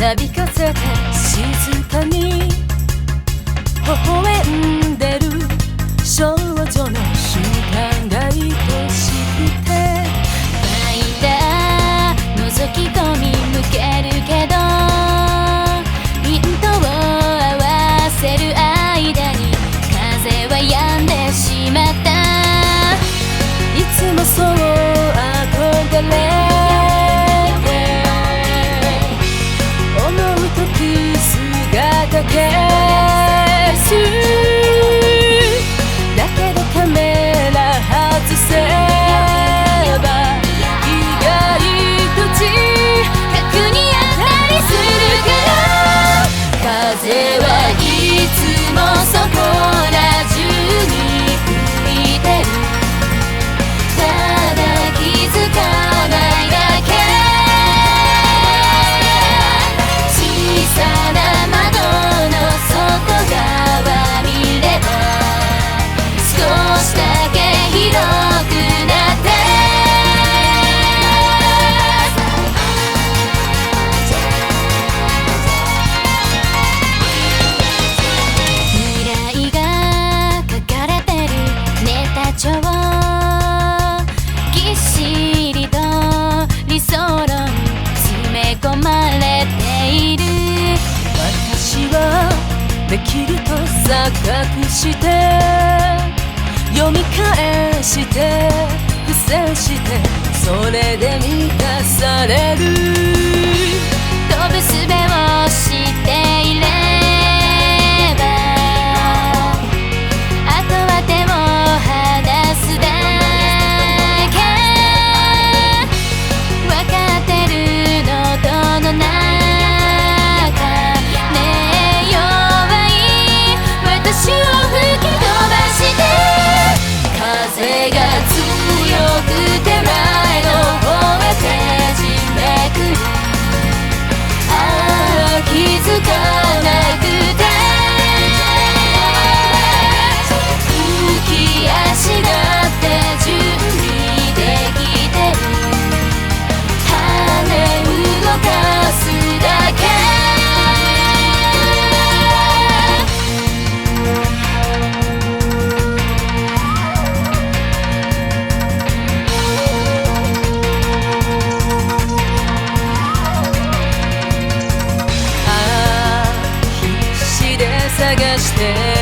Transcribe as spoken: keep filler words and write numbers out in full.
なびかせて静かに微笑んでる少女の瞬間が愛しくて、間覗き込み向けるけど、ヒントを合わせる間に風は止んでしまった。いつもそう憧れだけすだけどカメラ外せば意外と近くにあったりするから、風はいつもそこら中に吹いてる。ただ気づかないだけ。小さなぎっしりと理想論詰め込まれている。私はできると錯覚して読み返して付箋して、それで満たされる。飛ぶ術を知っていれば、あとは手を離すだけ。わかってるのどの中ねえ、弱い私を吹き飛ばして、風が強くて前の方へねじめくる。ああ気づかなくて浮き足だって準備できてる。羽動かすだけ。探して